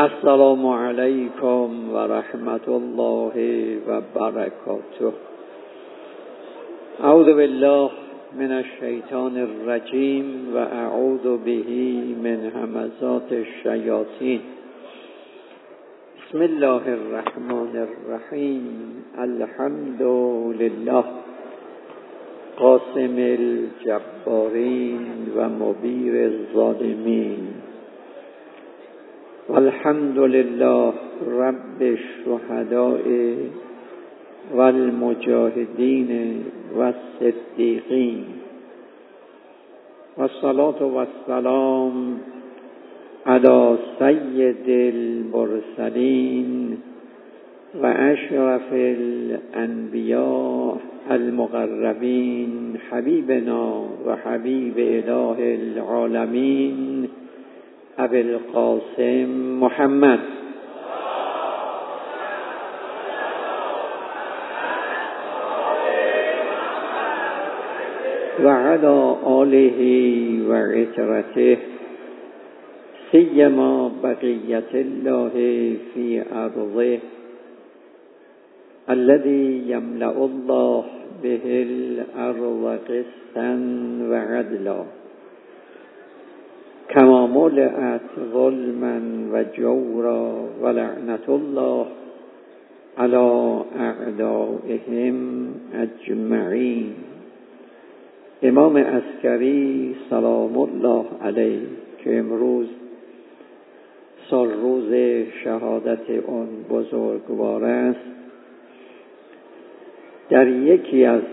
السلام علیکم و رحمت الله و برکاته. اعوذ بالله من الشیطان الرجیم و اعوذ به من همزات الشیاطین. بسم الله الرحمن الرحیم. الحمد لله قاسم الجبارین و مبیر الظالمین. والحمد لله رب الشهداء والمجاهدین والصدیقین. والصلاة والسلام علی سید المرسلین و اشرف الانبیاء المقربین حبیبنا و حبیب اله العالمین ابی القاسم محمد و علی آله و عترته سیما بقیت الله فی ارضه الذی یملأ الله به الارض قسطا و عدلا کما ملئت ظلما و جورا و لعنت الله علی اعدائهم اجمعین. امام عسکری سلام الله علیه که امروز سال روز شهادت اون بزرگوار است، در یکی از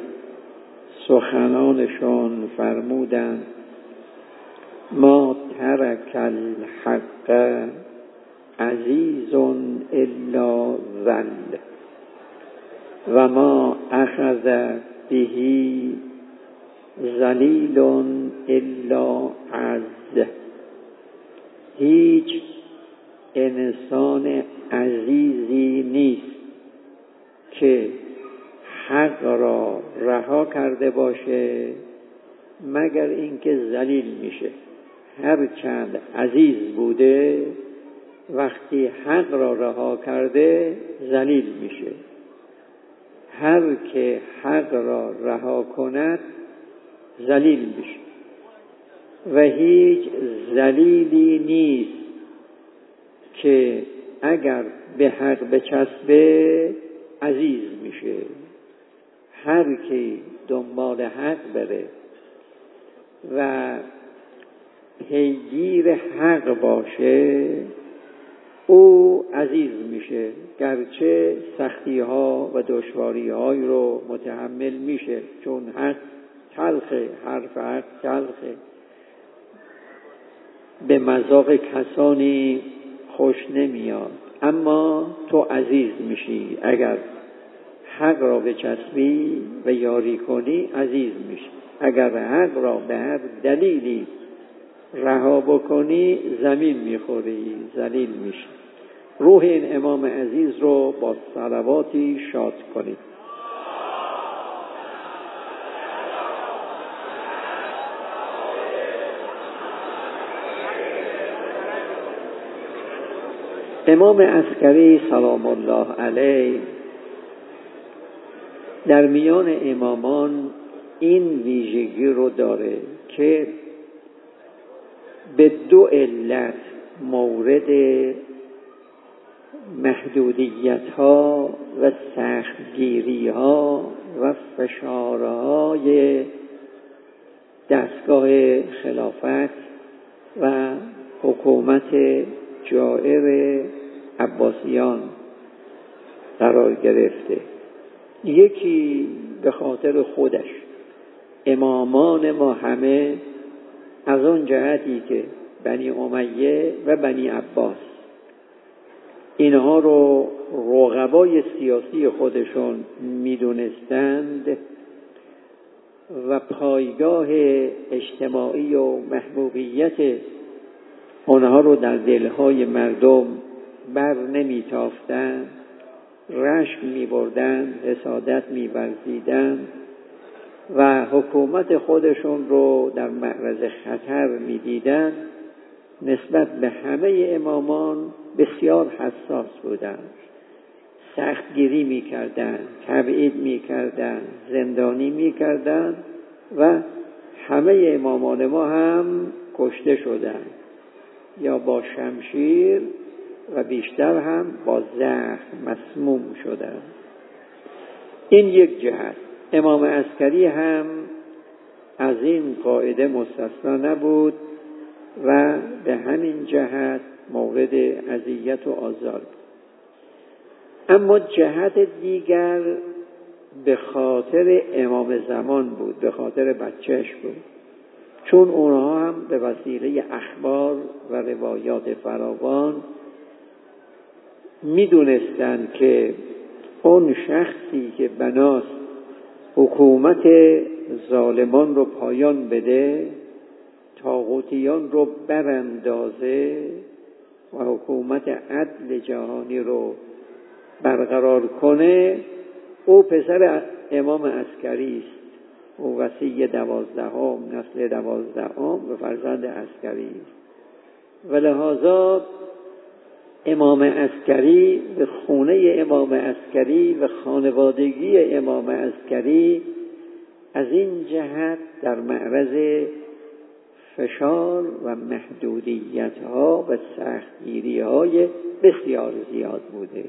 سخنانشون فرمودند ما ترک الحق عزیز الا ذل و ما اخذ به ذلیل الا عز. هیچ انسان عزیزی نیست که حق را رها کرده باشه مگر اینکه ذلیل میشه. هر چند عزیز بوده وقتی حق را رها کرده ذلیل میشه. هر که حق را رها کند ذلیل میشه و هیچ ذلیلی نیست که اگر به حق بچسبه عزیز میشه. هر کی دنبال حق بره و پیگیر حق باشه او عزیز میشه، گرچه سختی ها و دشواری های رو متحمل میشه، چون حق تلخه، حرف حق تلخه، به مذاق کسانی خوش نمیاد، اما تو عزیز میشی. اگر حق را بچسبی و یاری کنی عزیز میشی. اگر حق را به هر دلیلی رها بکنی زمین میخوری، ذلیل میشی. روح این امام عزیز رو با صلواتی شاد کنید. امام عسکری سلام الله علیه در میان امامان این ویژگی رو داره که به دو علت مورد محدودیت ها و سختگیری ها و فشارهای دستگاه خلافت و حکومت جائر عباسیان قرار گرفته. یکی به خاطر خودش. امامان ما همه از اون جهتی که بنی امیه و بنی عباس اینها رو رقبای سیاسی خودشون میدونستند و پایگاه اجتماعی و محبوبیت اونها رو در دلهای مردم بر نمیتافتند، رشک میبردند، حسادت می‌ورزیدند و حکومت خودشون رو در معرض خطر می‌دیدند نسبت به همه امامان بسیار حساس بودند. سختگیری می‌کردند، تبعید می‌کردند، زندانی می‌کردند و همه امامان ما هم کشته شدند، یا با شمشیر و بیشتر هم با زخم مسموم شدند. این یک جهت. امام عسکری هم از این قاعده مستثنا نبود و به همین جهت مورد اذیت و آزار بود. اما جهت دیگر به خاطر امام زمان بود، به خاطر بچهش بود، چون اونها هم به وسیله اخبار و روایات فراوان میدونستند که اون شخصی که بناست حکومت ظالمان رو پایان بده، طاغوتیان رو براندازه و حکومت عدل جهانی رو برقرار کنه، او پسر امام عسکری است، او وصی 12 نسل 12 و فرزند عسکری است. و لذا امام عسکری و خونه امام عسکری و خانوادگی امام عسکری از این جهت در معرض فشار و محدودیت‌ها و سختگیری‌های بسیار زیاد بوده.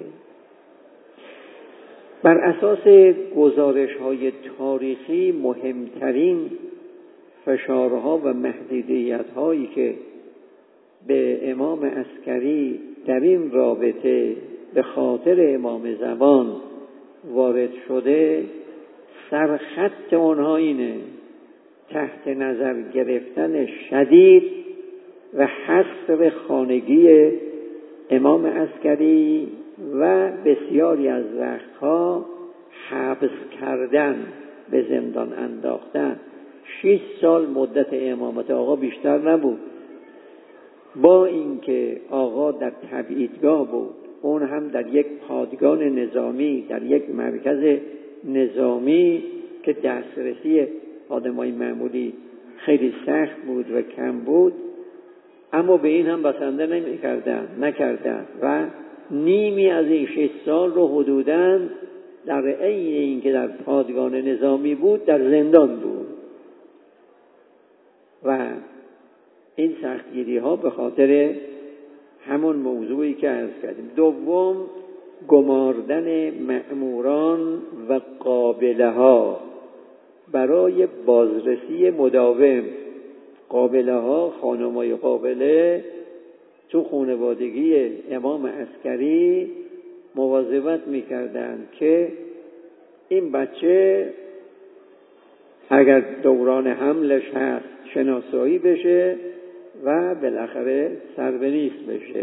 بر اساس گزارش‌های تاریخی مهمترین فشارها و محدودیت‌هایی که به امام عسکری در این رابطه به خاطر امام زمان وارد شده، سرخط اونها اینه: تحت نظر گرفتن شدید و حصر خانگی امام عسکری و بسیاری از وقتها حبس کردن، به زندان انداختن. 6 سال مدت امامت آقا بیشتر نبود، با اینکه آقا در تبعیدگاه بود، اون هم در یک پادگان نظامی، در یک مرکز نظامی که دسترسی آدمای معمولی خیلی سخت بود و کم بود، اما به این هم بسنده نکردن و نیمی از این 6 سال رو حدوداً در عین اینکه در پادگان نظامی بود در زندان بود. و این سختگیری ها به خاطر همون موضوعی که عرض کردیم. دوم، گماردن مأموران و قابله ها برای بازرسی مداوم. قابله ها، خانمای قابله تو خانوادگی امام عسکری مواظبت میکردند که این بچه اگر دوران حملش هست شناسایی بشه و بالاخره سربنیست بشه.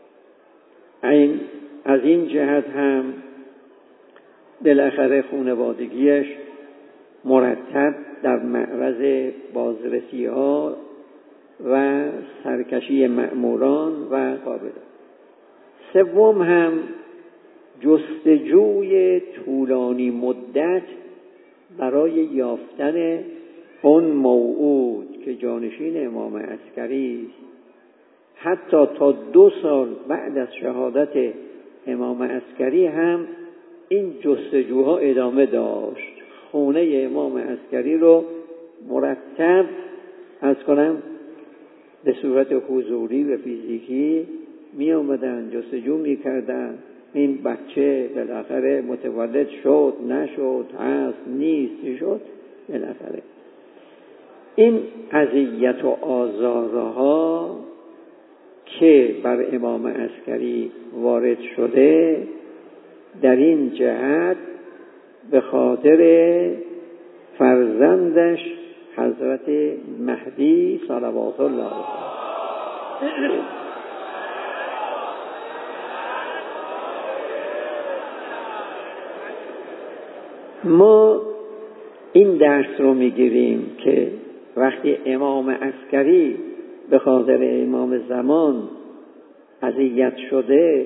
از این جهت هم بالاخره خانوادگیش مرتب در معرض بازرسی ها و سرکشی مأموران و قابله. سوم هم جستجوی طولانی مدت برای یافتن اون موعود که جانشین امام عسکری است. حتی تا 2 سال بعد از شهادت امام عسکری هم این جستجوها ادامه داشت. خونه امام عسکری رو مرتب به صورت حضوری و فیزیکی می آمدن جستجو می کردن. این بچه بالاخره متولد شد، نشد، هست، نیست، شد، بالاخره. این اذیت و آزارها که بر امام عسکری وارد شده در این جهت به خاطر فرزندش حضرت مهدی صلوات الله علیه. ما این درس رو میگیریم که وقتی امام عسکری به خاطر امام زمان اذیت شده،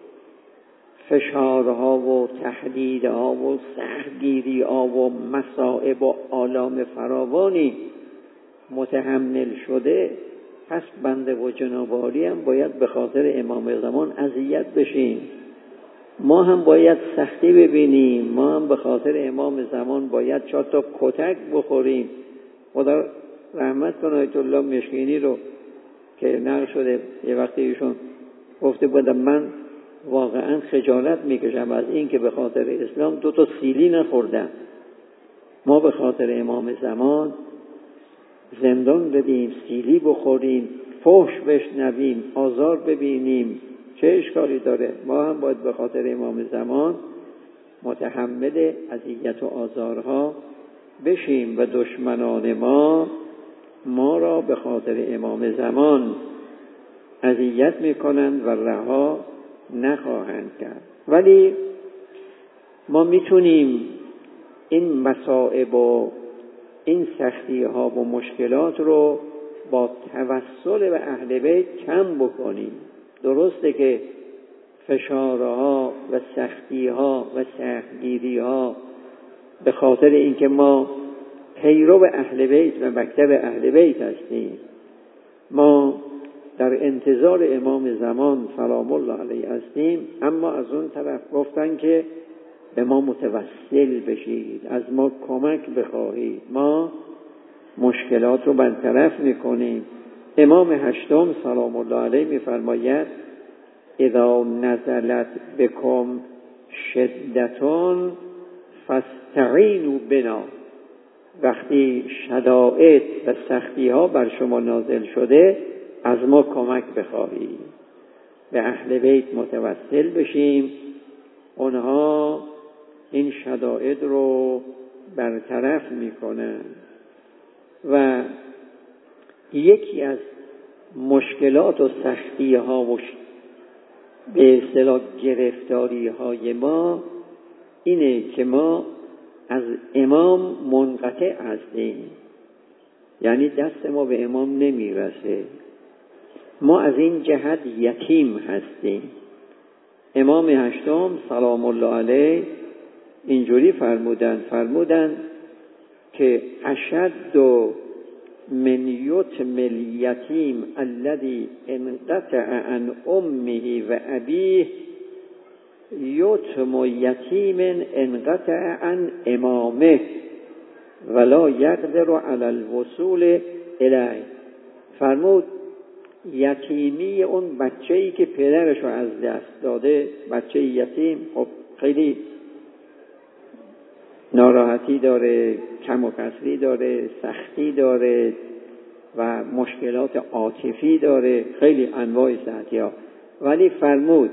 فشارها و تهدیدها و سختگیری‌ها و مصائب و آلام فراوانی متحمل شده، پس بنده و جناب عالی هم باید به خاطر امام زمان اذیت بشیم، ما هم باید سختی ببینیم، ما هم به خاطر امام زمان باید 4 تا کتک بخوریم. خدا رحمت کنه آیت الله مشکینی رو که نقل شده یه وقتی ایشون گفته بودم من واقعا خجالت میکشم از این که به خاطر اسلام 2 تا سیلی نخوردم. ما به خاطر امام زمان زندان بدیم، سیلی بخوریم، فحش بشنویم، آزار ببینیم، چه اشکالی داره؟ ما هم باید به خاطر امام زمان متحمل اذیت و آزارها بشیم و دشمنان ما را به خاطر امام زمان اذیت میکنند و رها نخواهند کرد. ولی ما میتونیم این مصائب و این سختی ها و مشکلات رو با توسل به اهل بیت کم بکنیم. درسته که فشارها و سختی ها و سختگیری ها به خاطر اینکه ما پیرو اهل بیت و مکتب اهل بیت هستیم، ما در انتظار امام زمان سلام الله علیه هستیم، اما از اون طرف گفتن که به ما متوسل بشید، از ما کمک بخواهید، ما مشکلات رو برطرف میکنیم. امام هشتم سلام الله علیه میفرماید اذا نزلت بکم شدتون فاستعینوا بنا، وقتی شدائد و سختی ها بر شما نازل شده از ما کمک بخواهید، به اهل بیت متوسل بشیم، اونها این شدائد رو برطرف میکنن. و یکی از مشکلات و سختی ها و به اصطلاح گرفتاری های ما اینه که ما از امام منقطع هستیم، یعنی دست ما به امام نمیرسه، ما از این جهت یتیم هستیم. امام هشتم سلام الله علیه اینجوری فرمودن که اشد من یتم الیتیم الذی انقطع عن امه و ابیه یتم یتیم انقطع عن امامه ولا یقدر علی الوصول الیه. فرمود یتیمی اون بچه‌ای که پدرش رو از دست داده، بچه یتیم خب خیلی ناراحتی داره، کم و کسری داره، سختی داره و مشکلات عاطفی داره، خیلی انواع سختی ها. ولی فرمود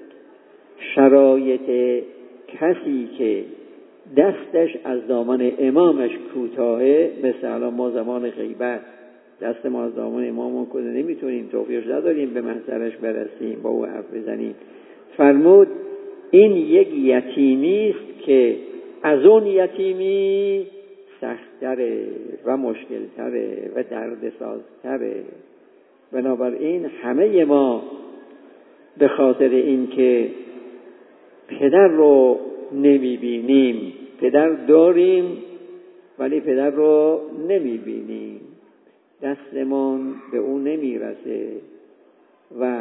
شرایط کسی که دستش از دامن امامش کوتاهه، مثل الان ما زمان غیبت دست ما از دامن امامون کوتاه نمیتونیم، توفیق نداریم به منظرش برسیم، با او حرف بزنیم. فرمود این یک یتیمی است که از اون یتیمی سخت‌تره و مشکل‌تره و دردسازتره. بنابراین همه ما به خاطر این که پدر رو نمیبینیم، پدر داریم ولی پدر رو نمیبینیم، دستمون به او نمیرسه و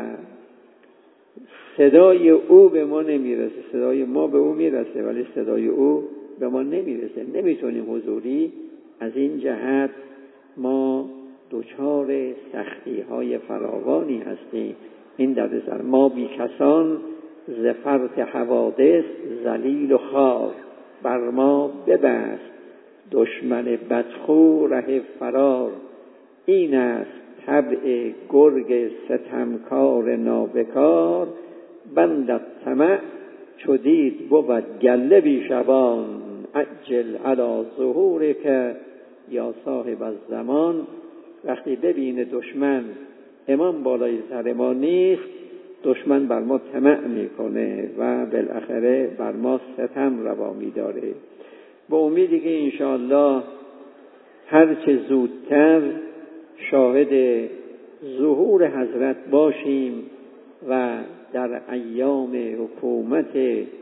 صدای او به ما نمیرسه، صدای ما به او میرسه ولی صدای او به ما نمیرسه، نمیتونیم حضوری. از این جهت ما دچار سختی های فراوانی هستیم. این دردسر ما بی کسان ز فرط حوادث ذلیل و خوار، بر ما ببست دشمن بدخو ره فرار. این است طبع گرگ ستمکار نابکار، بندت طمع چو دید بود گله بی شبان. عجل علی ظهورک یا صاحب الزمان. وقتی ببینه دشمن امام بالای سر ما نیست، دشمن بر ما طمع میکنه و بالاخره بر ما ستم روا میداره. با امیدی که انشاءالله هرچه زودتر شاهد ظهور حضرت باشیم و در ایام حکومت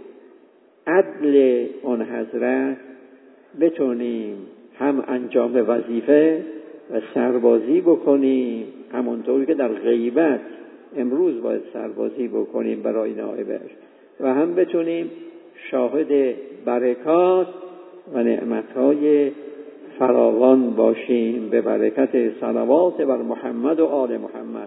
عدل آن حضرت بتونیم هم انجام وظیفه و سربازی بکنیم، همونطوری که در غیبت امروز باید سربازی بکنیم برای نائبش و هم بتونیم شاهد برکات و نعمتهای فراوان باشیم به برکت صلوات بر محمد و آل محمد.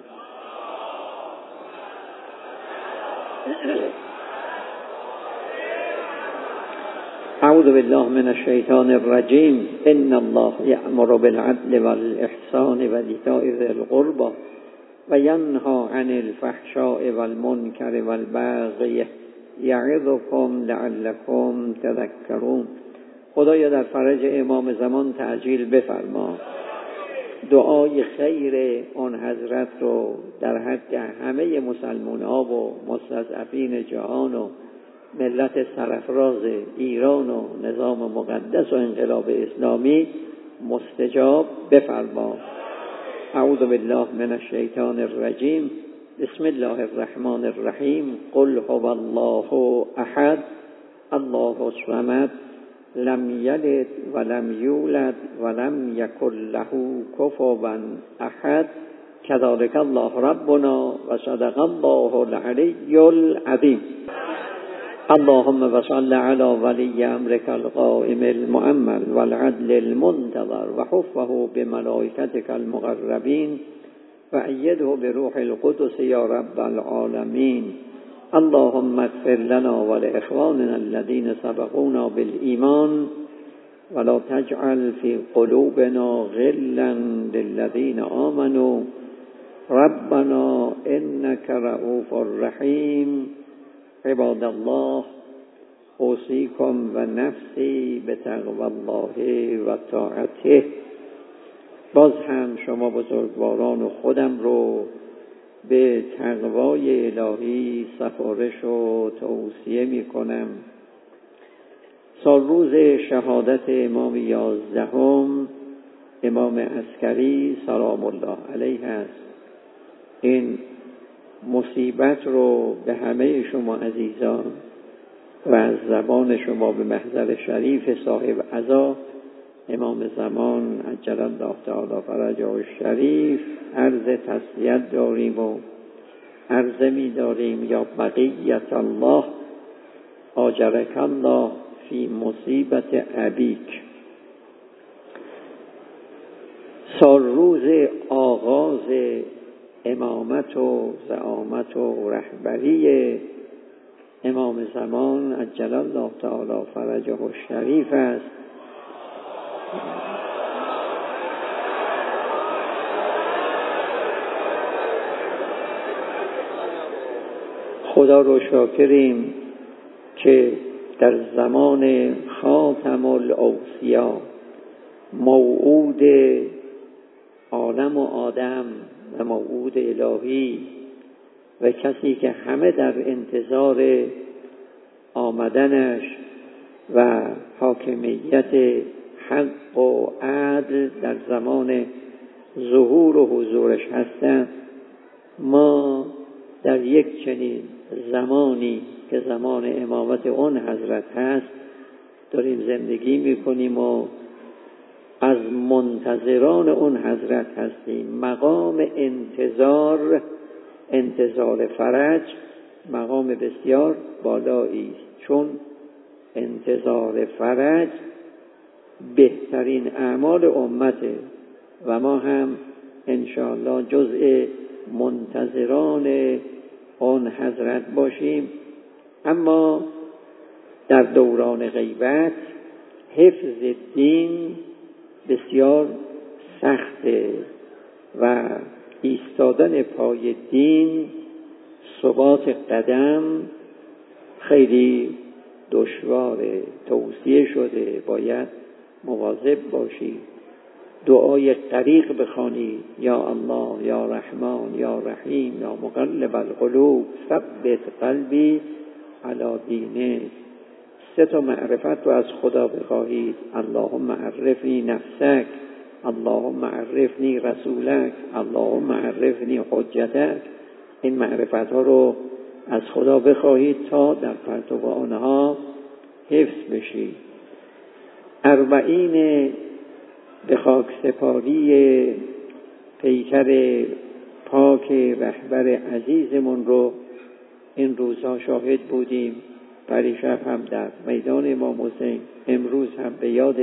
اعوذ بالله من الشیطان الرجیم. ان الله یأمر بالعدل والإحسان وإیتاء ذی القربى وینهی عن الفحشاء والمنکر والبغی یعظکم لعلکم تذکرون. خدایا در فرج امام زمان تعجیل بفرما. دعای خیر آن حضرت رو در حق همه مسلمان ها و مستضعفین جهان و ملت سرفراز ایران و نظام مقدس و انقلاب اسلامی مستجاب بفرما. اعوذ بالله من الشیطان الرجیم. بسم الله الرحمن الرحیم. قل هو الله احد الله الصمد لم یلد ولم یولد ولم یکن له کفوا احد. کذلک الله ربنا و صدق الله العلی العظیم. اللهم صل علی ولی امرک القائم المؤمل والعدل المنتظر وحفه بملائکتک المقربین وأیده بروح القدس یا رب العالمین. اللهم اغفر لنا ولإخواننا الذين سبقونا بالإيمان ولا تجعل في قلوبنا غلا للذين آمنوا ربنا إنك رؤوف رحيم. عباد الله اوصیکم و نفسی بتقوی الله و طاعته. باز هم شما بزرگواران و خودم رو به تقوای الهی سفارش و توصیه می کنم. سال روز شهادت امام 11 امام عسکری سلام الله علیه است. این مصیبت رو به همه شما عزیزان و از زبان شما به محضر شریف صاحب عزا امام زمان عجل الله تعالی فرجه الشریف عرض تسلیت داریم و عرض می داریم یا بقیت الله آجرک الله فی مصیبت ابیک. سال روز آغاز امامت و زعامت و رهبری امام زمان عجل الله تعالی فرجه الشریف است. خدا رو شاکریم که در زمان خاتم الاوصیا موعود عالم و آدم و موعود الهی و کسی که همه در انتظار آمدنش و حاکمیت حق و عدل در زمان ظهور و حضورش هستند، ما در یک چنین زمانی که زمان امامت اون حضرت هست داریم زندگی میکنیم و از منتظران اون حضرت هستیم. مقام انتظار فرج مقام بسیار بالایی است، چون انتظار فرج بهترین اعمال امته و ما هم انشاءالله جزء منتظران اون حضرت باشیم. اما در دوران غیبت حفظ دین بسیار سخته و ایستادن پای دین، ثبات قدم خیلی دشواره. توصیه شده باید مواظب باشی، دعای غریق بخوانی، یا الله یا رحمان یا رحیم یا مقلب القلوب ثبت قلبی علی دینک. 3 معرفت رو از خدا بخواهید: اللهم عرفنی نفسک، اللهم عرفنی رسولک، اللهم عرفنی حجتک. این معرفت ها رو از خدا بخواهید تا در پرتو آنها حفظ بشید. 40 به خاک سپاری پیکر پاک رهبر عزیزمون رو این روزها شاهد بودیم. پریشب هم در میدان امام حسین، امروز هم به یاد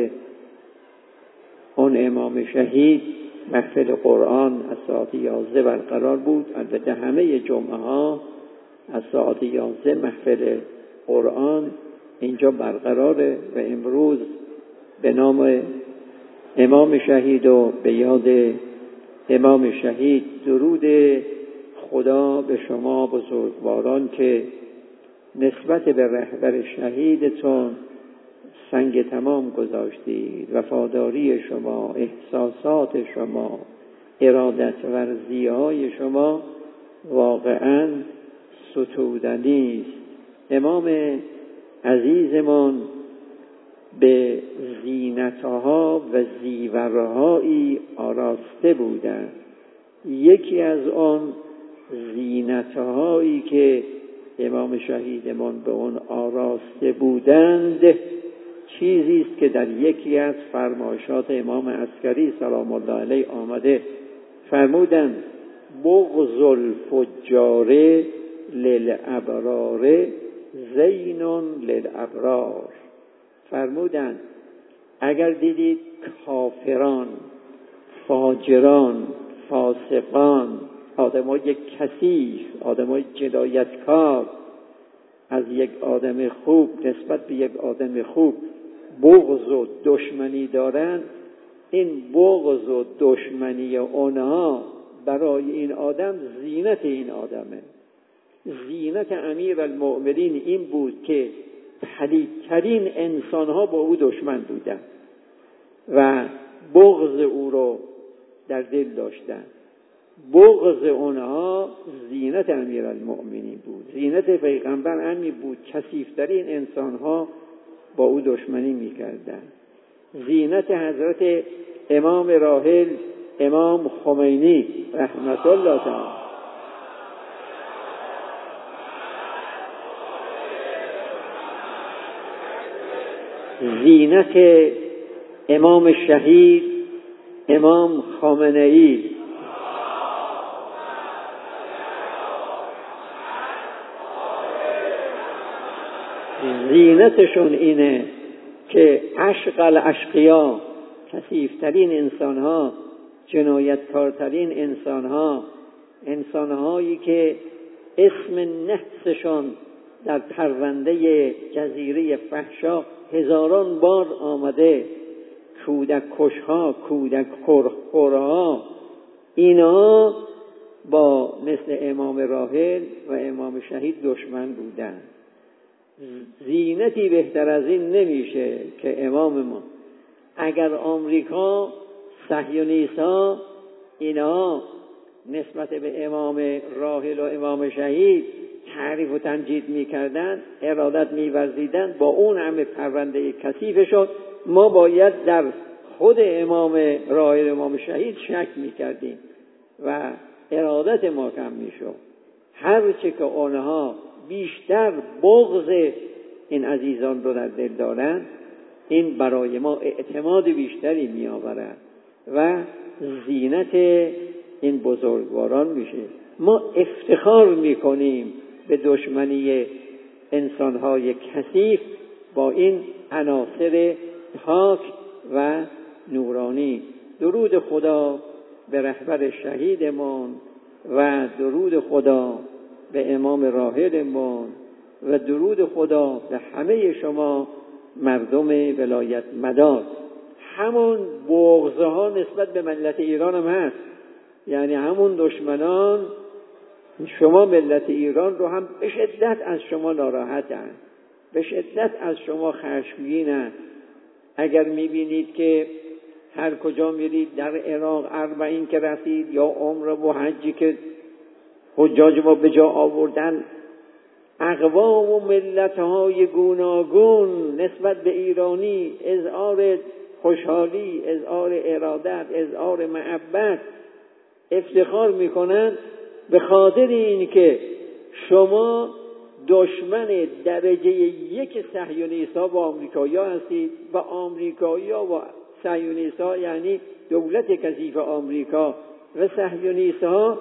اون امام شهید محفل قرآن از ساعت 11 برقرار بود. البته همه جمعه ها از ساعت 11 محفل قرآن اینجا برقراره و امروز به نام امام شهید و به یاد امام شهید درود خدا به شما بزرگواران که نسبت به رهبر شهیدتون سنگ تمام گذاشتید. وفاداری شما، احساسات شما، ارادت ورزی های شما واقعا ستودنی است. امام عزیزمان به زینتها و زیورهایی آراسته بودند. یکی از آن زینتهایی که امام شهیدمان به آن آراسته بودند چیزی است که در یکی از فرمایشات امام عسکری سلام الله علیه آمده. فرمودند بغض الفجار للابرار زین للابرار. فرمودند اگر دیدید کافران، فاجران، فاسقان، آدمای کثیف، آدمای جنایتکار از یک آدم خوب نسبت به یک آدم خوب بغض و دشمنی دارند، این بغض و دشمنی اونها برای این آدم زینت این آدمه. زینت امیرالمؤمنین این بود که پلیدترین انسانها با او دشمن بودند و بغض او رو در دل داشتند. بغض اونها زینت امیرالمؤمنین بود. زینت پیغمبر همین بود، کثیفترین انسانها با او دشمنی میکردند. زینت حضرت امام راحل امام خمینی رحمت الله تعالی زینت امام شهید امام خامنه‌ای زینتشون اینه که عشق الاشقیا، کثیفترین انسانها، جنایتکارترین انسانها، انسانهایی که اسم نحسشون در پرونده جزیره فحشا هزاران بار آمده، کودک کشها، کودک خورها، اینا با مثل امام راحل و امام شهید دشمن بودن. زینتی بهتر از این نمیشه که امام ما، اگر آمریکا، صهیونیست‌ها اینا نسبت به امام راحل و امام شهید تعریف و تمجید میکردن، ارادت میورزیدن، با اون همه پرونده کثیفشون ما باید در خود امام راحل امام شهید شک میکردیم و ارادت ما کم میشد. هرچه که آنها بیشتر بغض این عزیزان رو در دل دارن، این برای ما اعتماد بیشتری می آورد و زینت این بزرگواران میشه. ما افتخار میکنیم به دشمنی انسانهای کثیف با این عناصر پاک و نورانی. درود خدا به رهبر شهیدمان و درود خدا به امام راحلمان و درود خدا به همه شما مردم ولایت مدار. همون بغضها نسبت به ملت ایران هم هست، یعنی همون دشمنان شما ملت ایران رو هم به شدت از شما ناراحتن، به شدت از شما خشمگینن. اگر میبینید که هر کجا میرید در عراق 40 که رسید یا عمره و حجی که حجاج ما به جا آوردن، اقوام و ملت‌های گوناگون نسبت به ایرانی اظهار خوشحالی، اظهار ارادت، اظهار محبت، افتخار میکنن به خاطر این که شما دشمن درجه 1 صهیونیست‌ها و آمریکایی‌ها هستید و آمریکایی‌ها و صهیونیست‌ها یعنی دولت کثیف آمریکا و صهیونیست‌ها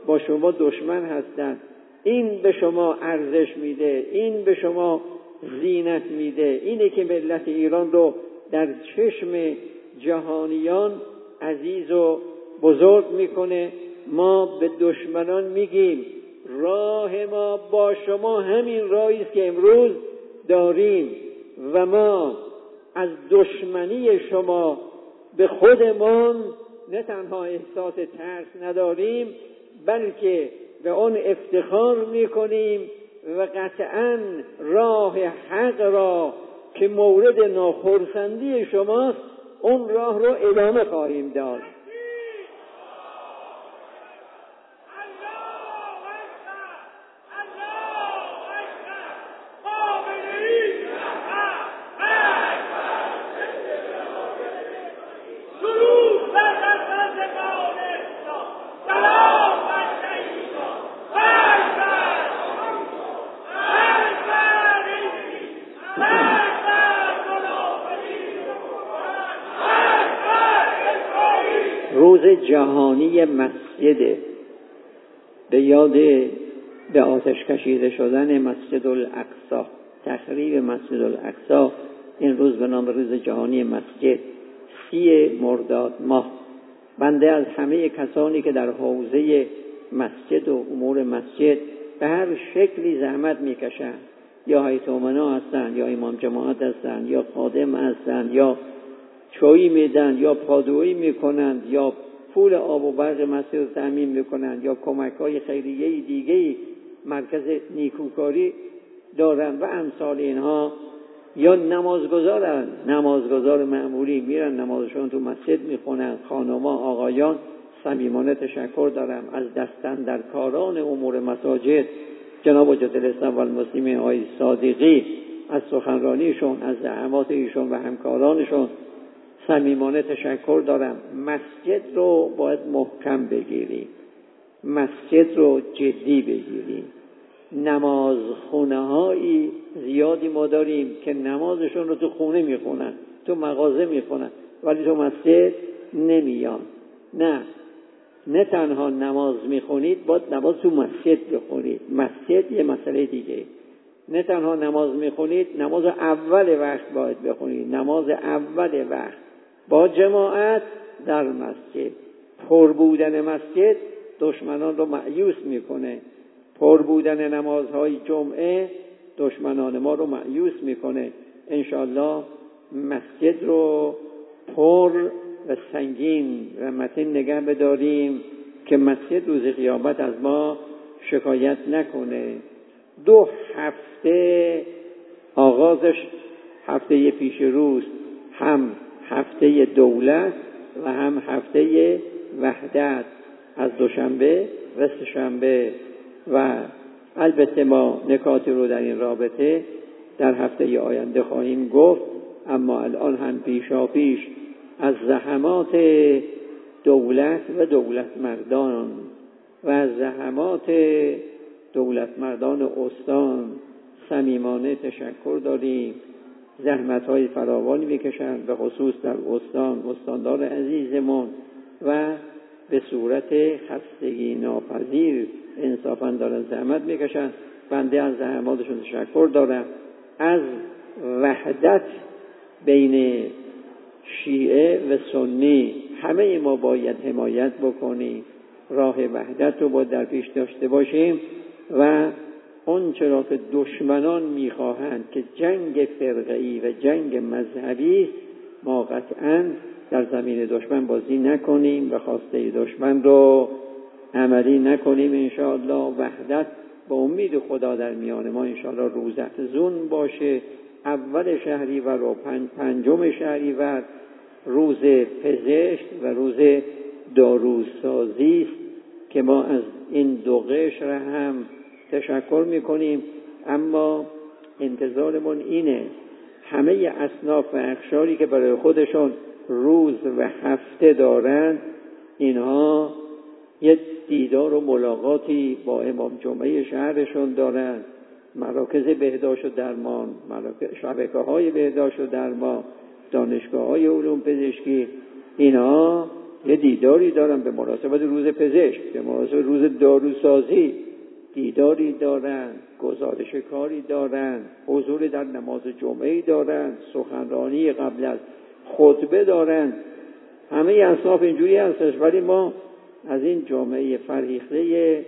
با شما دشمن هستند. این به شما ارزش میده، این به شما زینت میده، اینه که ملت ایران رو در چشم جهانیان عزیز و بزرگ میکنه. ما به دشمنان میگیم راه ما با شما همین راهی است که امروز داریم و ما از دشمنی شما به خودمان نه تنها احساس ترس نداریم، بلکه به آن افتخار میکنیم و قطعاً راه حق را که مورد ناخرسندی شماست اون راه رو ادامه خواهیم داد. روز جهانی مسجد به یاد به آتش کشیده شدن مسجد الاقصی، تخریب مسجد الاقصی، این روز به نام روز جهانی مسجد 30 مرداد ماه. بنده از همه کسانی که در حوزه مسجد و امور مسجد به هر شکلی زحمت میکشند، یا هیئت امنا هستند، یا امام جماعت هستند، یا خادم هستند، یا چایی میدن، یا پادویی میکنند، یا پول آب و برق مسجد رو تامین میکنند، یا کمک‌های خیریه دیگه مرکز نیکوکاری دارن و امثال اینها، یا نمازگزار معمولی میرن نمازشون تو مسجد میخونن. خانوما آقایان صمیمانه تشکر دارم از دستاندرکاران امور مساجد جناب حجت الاسلام و المسلمین آقای صادقی، از سخنرانیشون، از زحمات ایشون و همکارانشون صمیمانه تشکر دارم. مسجد رو باید محکم بگیریم، مسجد رو جدی بگیریم. نمازخونه هایی زیادی ما داریم که نمازشون رو تو خونه میخونن، تو مغازه میخونن، ولی تو مسجد نمیان. نه تنها نماز میخونید، باید نماز تو مسجد بخونید. مسجد یه مسئله دیگه. نه تنها نماز میخونید، نماز اول وقت باید بخونید، نماز اول وقت با جماعت در مسجد. پر بودن مسجد دشمنان رو مأیوس میکنه. پر بودن نمازهای جمعه دشمنان ما رو مأیوس میکنه. انشاءالله مسجد رو پر و سنگین و متین نگه بداریم که مسجد روز قیامت از ما شکایت نکنه. 2 هفته آغازش هفته پیش روز، هم هفته دولت و هم هفته وحدت، از دوشنبه و سه‌شنبه، و البته ما نکاتی رو در این رابطه در هفته آینده خواهیم گفت. اما الان هم پیشاپیش از زحمات دولت و دولتمردان و از زحمات دولتمردان استان صمیمانه تشکر داریم. زحمت‌های فراوانی می‌کشند، به خصوص در استاندار عزیزمون، و به صورت خستگی ناپذیر انصافاً دارن زحمت می‌کشند. بنده از زحماتشون تشکر دارم. از وحدت بین شیعه و سنی همه ما باید حمایت بکنیم. راه وحدت رو باید در پیش داشته باشیم و اون چرا که دشمنان میخواهند که جنگ فرقه‌ای و جنگ مذهبی، ما قطعاً در زمین دشمن بازی نکنیم و خواسته دشمن رو عملی نکنیم. انشاءالله وحدت با امید خدا در میان ما انشاءالله روزافزون باشه. اول شهریور و 5 شهریور روز پزشک و روز داروسازی است که ما از این 2 قشر هم تشکر میکنیم. اما انتظارمون اینه همه اصناف و اقشاری که برای خودشون روز و هفته دارن، اینها یک دیدار و ملاقاتی با امام جمعه شهرشون دارن، مراکز بهداشت و درمان، شبکه‌های بهداشت و درمان، دانشگاه‌های علوم پزشکی، اینها یه دیداری دارن به مناسبت روز پزشک، به مناسبت روز داروسازی دیداری دارن، گزارش کاری دارن، حضور در نماز جمعه دارن، سخنرانی قبل از خطبه دارن. همه اصناف اینجوری هستش، ولی ما از این جامعه فرهیخته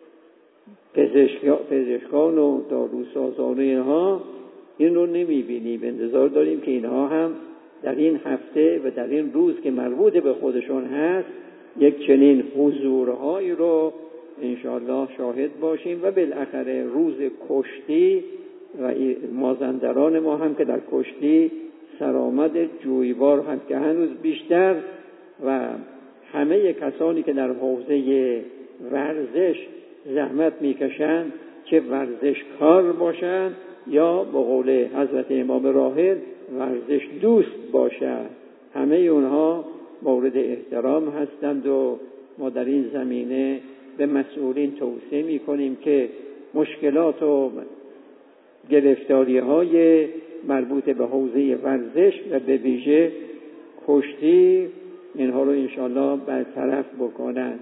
پزشکان و داروسازان اینها این رو نمیبینیم. انتظار داریم که اینها هم در این هفته و در این روز که مربوط به خودشون هست یک چنین حضورهایی رو انشاءالله شاهد باشیم و بالاخره روز کشتی و مازندران ما هم که در کشتی سرآمد جویبار هست که هنوز بیشتر و همه کسانی که در حوزه ورزش زحمت میکشند، چه ورزشکار باشند یا به قول حضرت امام راحل ورزش دوست باشند، همه اونها مورد احترام هستند و ما در این زمینه به مسئولین توصیه میکنیم که مشکلات و گرفتاری‌های مربوط به حوزه ورزش و به ویژه کشتی اینها رو انشاءالله برطرف بکنند.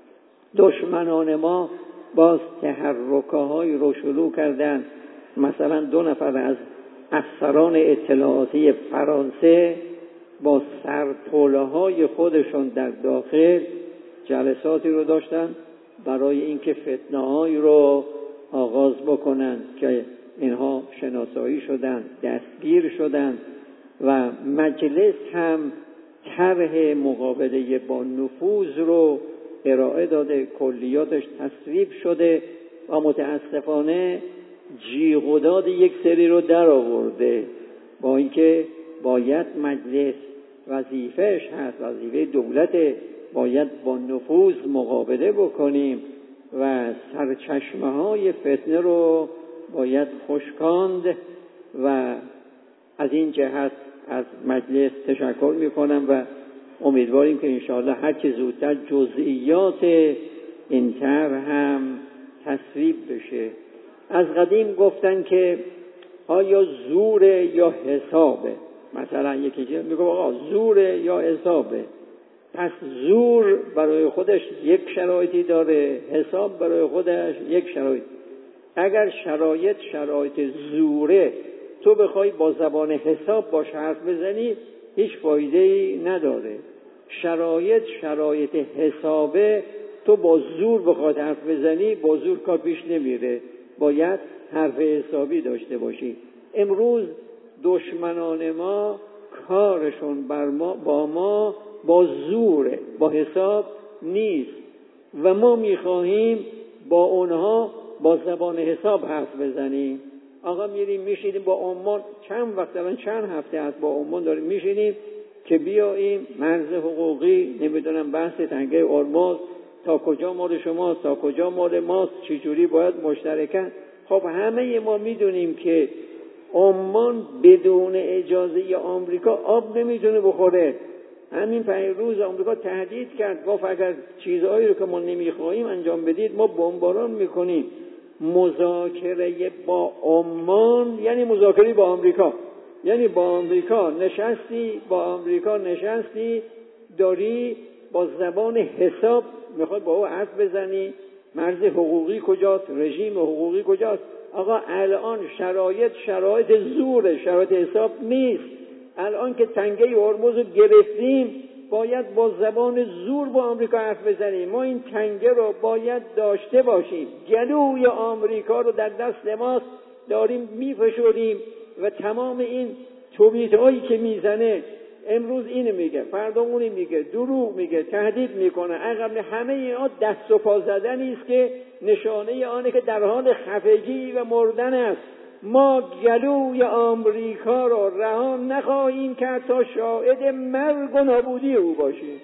دشمنان ما باز تحرک‌هایی رو شروع کردن. مثلا 2 نفر از افسران اطلاعاتی فرانسه با سرپوله‌های خودشون در داخل جلساتی رو داشتن برای اینکه فتنه‌هایی رو آغاز بکنن که اینها شناسایی شدن، دستگیر شدن و مجلس هم طرح مقابله با نفوذ رو ارائه داده، کلیاتش تصویب شده و متاسفانه جیغ و داد یک سری رو در آورده. با اینکه باید مجلس وظیفهش هست، وظیفه دولت، باید با نفوذ مقابله بکنیم و سرچشمه‌های فتنه رو باید خشکاند و از این جهت از مجلس تشکر میکنم و امیدواریم که انشاءالله هر چه زودتر جزئیات این طرح هم تصویب بشه. از قدیم گفتن که آیا زوره یا حسابه؟ مثلا یکی میگه آقا زوره یا حسابه؟ پس زور برای خودش یک شرایطی داره، حساب برای خودش یک شرایط. اگر شرایط زوره تو بخوای با زبان حساب باش حرف بزنی هیچ فایده‌ای نداره. شرایط حسابه تو با زور بخوای حرف بزنی با زور کار پیش نمیره، باید حرف حسابی داشته باشی. امروز دشمنان ما کارشون با ما با زوره، با حساب نیست و ما میخواهیم با اونها با زبان حساب حرف بزنیم. آقا میریم میشینیم با عمان، چند وقت الان چند هفته از با عمان داریم میشینیم که بیاییم مرز حقوقی، نمیدونم بحث تنگه هرمز تا کجا مال شماست، تا کجا مال ماست، چجوری باید مشترکن. خب همه ما میدونیم که عمان بدون اجازه آمریکا آب نمیتونه بخوره. همین 5 روز آمریکا تهدید کرد، گفت اگر چیزهایی رو که ما نمیخواهیم انجام بدید ما بمباران میکنیم. مذاکره با عمان یعنی مذاکره با آمریکا، یعنی با آمریکا نشستی داری با زبان حساب میخواد با او حرف بزنی. مرز حقوقی کجاست؟ رژیم حقوقی کجاست؟ آقا الان شرایط زوره، شرایط حساب نیست. الان که تنگه هرمز رو گرفتیم باید با زبان زور با آمریکا حرف بزنیم. ما این تنگه رو باید داشته باشیم. گلوی آمریکا رو در دست ماست، داریم میفشوریم و تمام این توبیت‌هایی که میزنه، امروز اینو میگه، فردا اونو میگه، دروغ میگه، تهدید میکنه، عقب همه اینا دست و پا زدنی است که نشانه آنه که در حال خفگی و مردن است. ما گلوی آمریکا را رها نخواهیم کرد تا شاهد مرگ و نابودی او باشیم.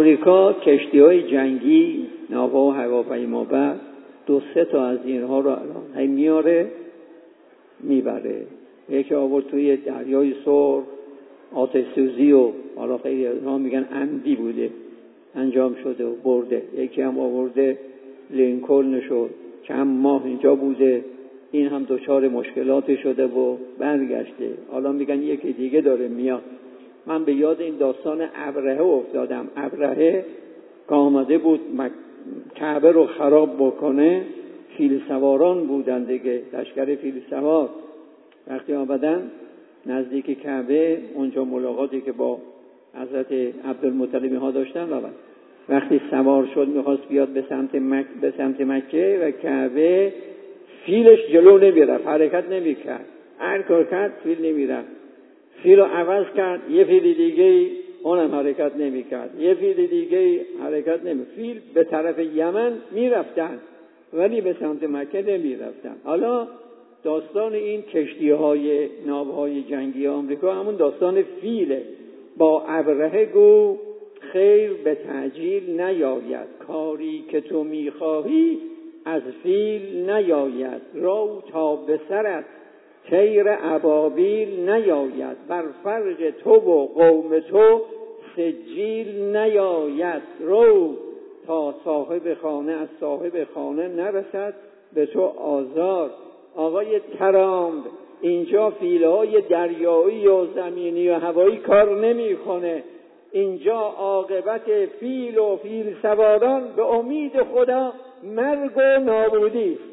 آمریکا کشتی‌های جنگی ناوا و هواپیمابر 2-3 تا از اینها رو الان میاره میبره. یکی آورد توی دریای سرخ آتش سوزی و حالا خیلی ها میگن عمدی بوده انجام شده و برده. یکی هم آورده لینکلن شد چند ماه اینجا بوده، این هم دچار مشکلات شده و برگشته. حالا میگن یکی دیگه داره میاد. من به یاد این داستان ابرهه افتادم. ابرهه که آمده بود کعبه رو خراب بکنه، فیل سواران بودن دیگه، لشکر فیل سوار. وقتی آمدن نزدیک کعبه، اونجا ملاقاتی که با حضرت عبدالمطلب ها داشتن، وقتی سوار شد میخواست بیاد به سمت مکه و کعبه، فیلش جلو نمیرفت، حرکت نمیکرد. هر کار کرد فیل نمیرفت. فیل رو عوض کرد، یه فیل دیگه اونم حرکت نمیکرد، یه فیل دیگه حرکت نمیکرد. فیل به طرف یمن میرفتن ولی به سمت مکه نمیرفتن. حالا داستان این کشتی‌های ناوهای جنگی آمریکا همون داستان فیله. با ابرهه گو خیر به تعجیل نیاید، کاری که تو میخواهی از فیل نیاید. رو تا به سرت طیر ابابیل نیاید، بر فرق تو و قوم تو سجیل نیاید. رو تا صاحب خانه از صاحب خانه نرسد به تو آزار. آقای ترامپ، اینجا فیلهای دریایی و زمینی و هوایی کار نمیکنه. اینجا عاقبت فیل و فیل سواران به امید خدا مرگ و نابودی است.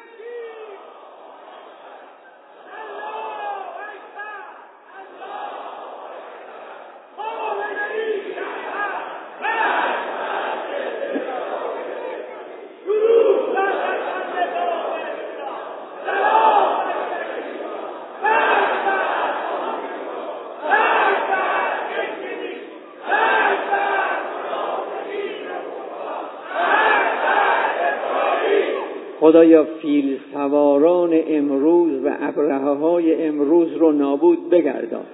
خدایا فیل سواران امروز و ابرهه‌های امروز رو نابود بگردان.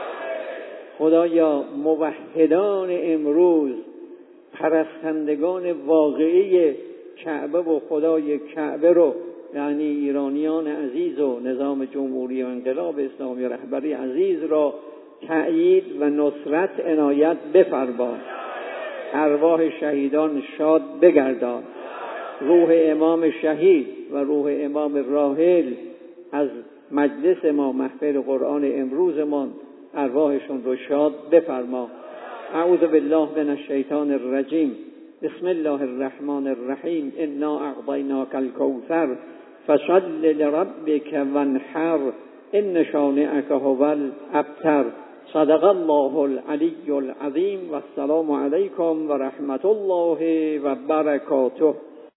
خدایا موحدان امروز، پرستندگان واقعی کعبه و خدای کعبه رو، یعنی ایرانیان عزیز و نظام جمهوری و انقلاب اسلامی و رهبری عزیز را تأیید و نصرت عنایت بفرما. ارواح شهیدان شاد بگردان. روح امام شهید و روح امام راحل از مجلس ما، محفل قرآن امروزمان، ارواحشون رو شاد بفرما. اعوذ بالله من الشیطان الرجیم. بسم الله الرحمن الرحیم. انا اعطیناک الکوثر فصل لربک وانحر ان شانئک هو الابتر. صدق الله العلی العظیم و السلام علیکم و رحمت الله و برکاته.